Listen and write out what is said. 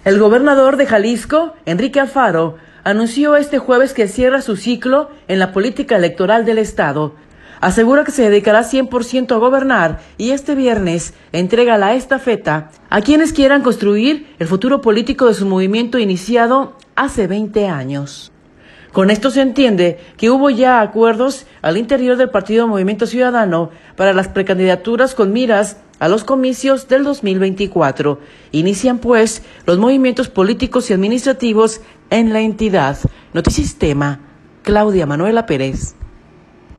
El gobernador de Jalisco, Enrique Alfaro, anunció este jueves que cierra su ciclo en la política electoral del estado. Asegura que se dedicará 100% a gobernar y este viernes entrega la estafeta a quienes quieran construir el futuro político de su movimiento iniciado hace 20 años. Con esto se entiende que hubo ya acuerdos al interior del Partido Movimiento Ciudadano para las precandidaturas con miras a los comicios del 2024. Inician pues los movimientos políticos y administrativos en la entidad. Notisistema, Claudia Manuela Pérez.